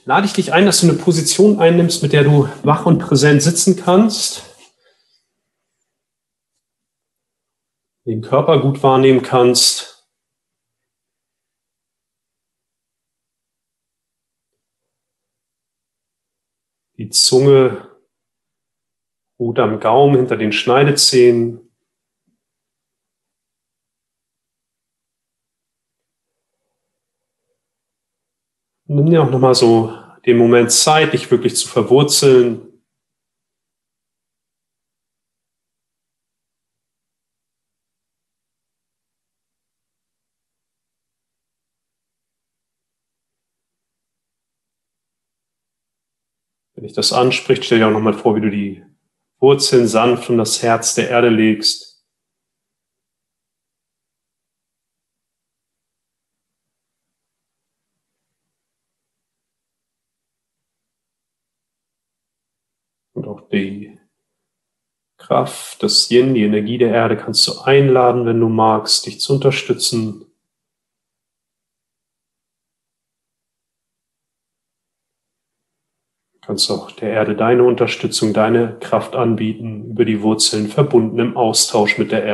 lade ich dich ein, dass du eine Position einnimmst, mit der du wach und präsent sitzen kannst, den Körper gut wahrnehmen kannst. Die Zunge ruht am Gaumen hinter den Schneidezähnen. Nimm dir auch nochmal so den Moment Zeit, dich wirklich zu verwurzeln. Wenn dich das anspricht, stell dir auch nochmal vor, wie du die Wurzeln sanft um das Herz der Erde legst. Und auch die Kraft, das Yin, die Energie der Erde kannst du einladen, wenn du magst, dich zu unterstützen. Du kannst auch der Erde deine Unterstützung, deine Kraft anbieten, über die Wurzeln verbunden im Austausch mit der Erde.